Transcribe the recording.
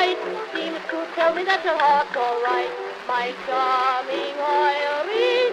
sight seems to tell me that your heart's all right. My darling Irene.